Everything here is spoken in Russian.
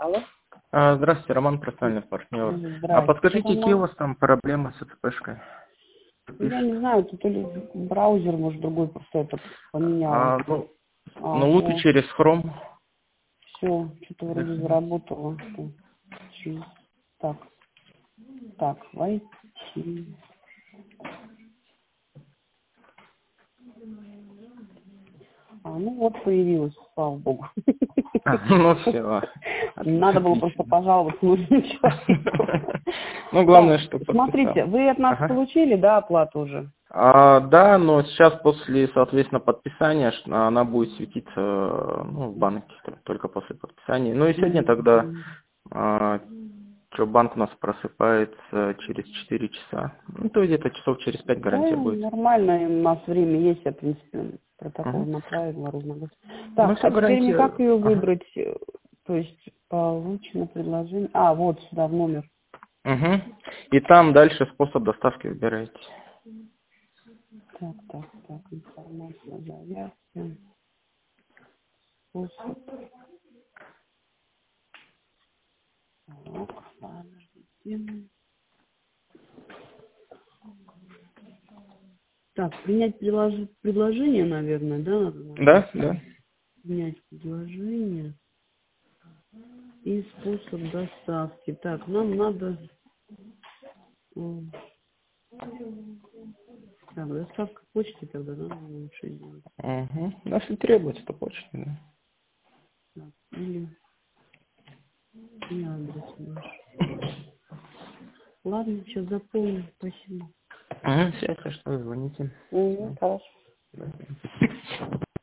Алло. Здравствуйте, Роман, профессиональный партнер. Здрасте. Подскажите, какие у вас там проблемы с ЭЦПшкой? Я не знаю, это то ли браузер, может, другой просто это поменял. Лучше через Chrome. Все, что-то вроде заработало. Так, войти. Ну вот появилось, слава богу. Ну все. Надо было просто пожаловаться нужному человеку. Ну, главное, что Смотрите, вы от нас получили, да, оплату уже? Да, но сейчас после, соответственно, подписания она будет светиться в банке, только после подписания. Ну и сегодня тогда банк у нас просыпается через 4 часа. Ну, то есть где-то часов через 5 гарантия будет. Нормально, у нас время есть, я, в принципе, протокол направила, разногласия. Так, все, теперь мне как ее выбрать? То есть получено предложение. Вот сюда в номер. И там дальше способ доставки выбираете. Так, информация, заявки. Способ. Так, принять предложение, наверное, да? Да. Принять предложение и способ доставки. Так, нам надо... Так, доставка почты тогда, да, лучше делать. Если требуется, то почта, да. Так, или адрес наш. Ладно, сейчас запомню, спасибо. Все, если что, звоните. Хорошо. Да.